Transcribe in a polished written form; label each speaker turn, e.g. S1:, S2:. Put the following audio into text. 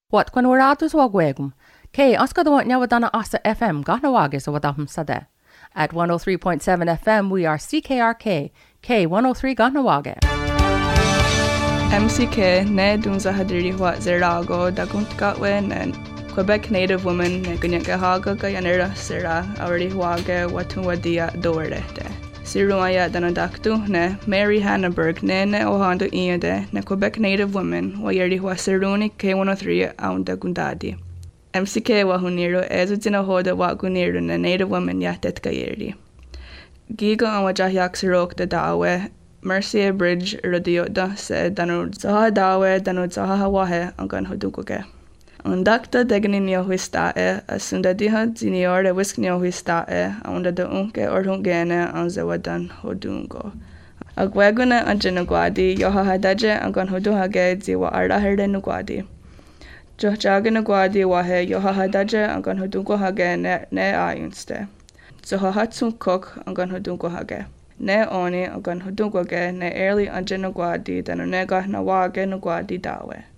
S1: What when we're out as wagwegum? K Oscar the Nyawadana Asa FM Ganawagis or Wadahum Sade. At 103.7 FM we are CKRK K103 Ganawage.
S2: MCK ne dunza hadiri wa zerago da guntgatwe ne Quebec native woman ne gunyagahaga gayanera sera already wage watunwadia doerete. Siruaya danadaktu ne Mary Hannaberg ne ohando iade ne Quebec native woman wayeri wa seruni K103 aunda gundadi. MCK wa huniro ezutina hoda wa guniru ne native woman yatet gayeri. Giga an wajahyak sirok da dawe Mercier Bridge radiota se danud zaha dawe danud zaha hawahe an gan hodukoge. An dakta deganinio huistae a sundadiha ziniore wisknio huistae unda de unke orhungene an zewadan hodungo. Agwegune an jinagwadi yoha hadaje an gan hoduhage ziwa araherde nugwadi. Johjaga nugwadi wahe yoha hadaje an gan hodungo hage ne ayunste. Zoha hatsun kok an gan hodungo hage. Ne oni an gan hodungoge ne early an jinagwadi danunega na wage nugwadi dawe.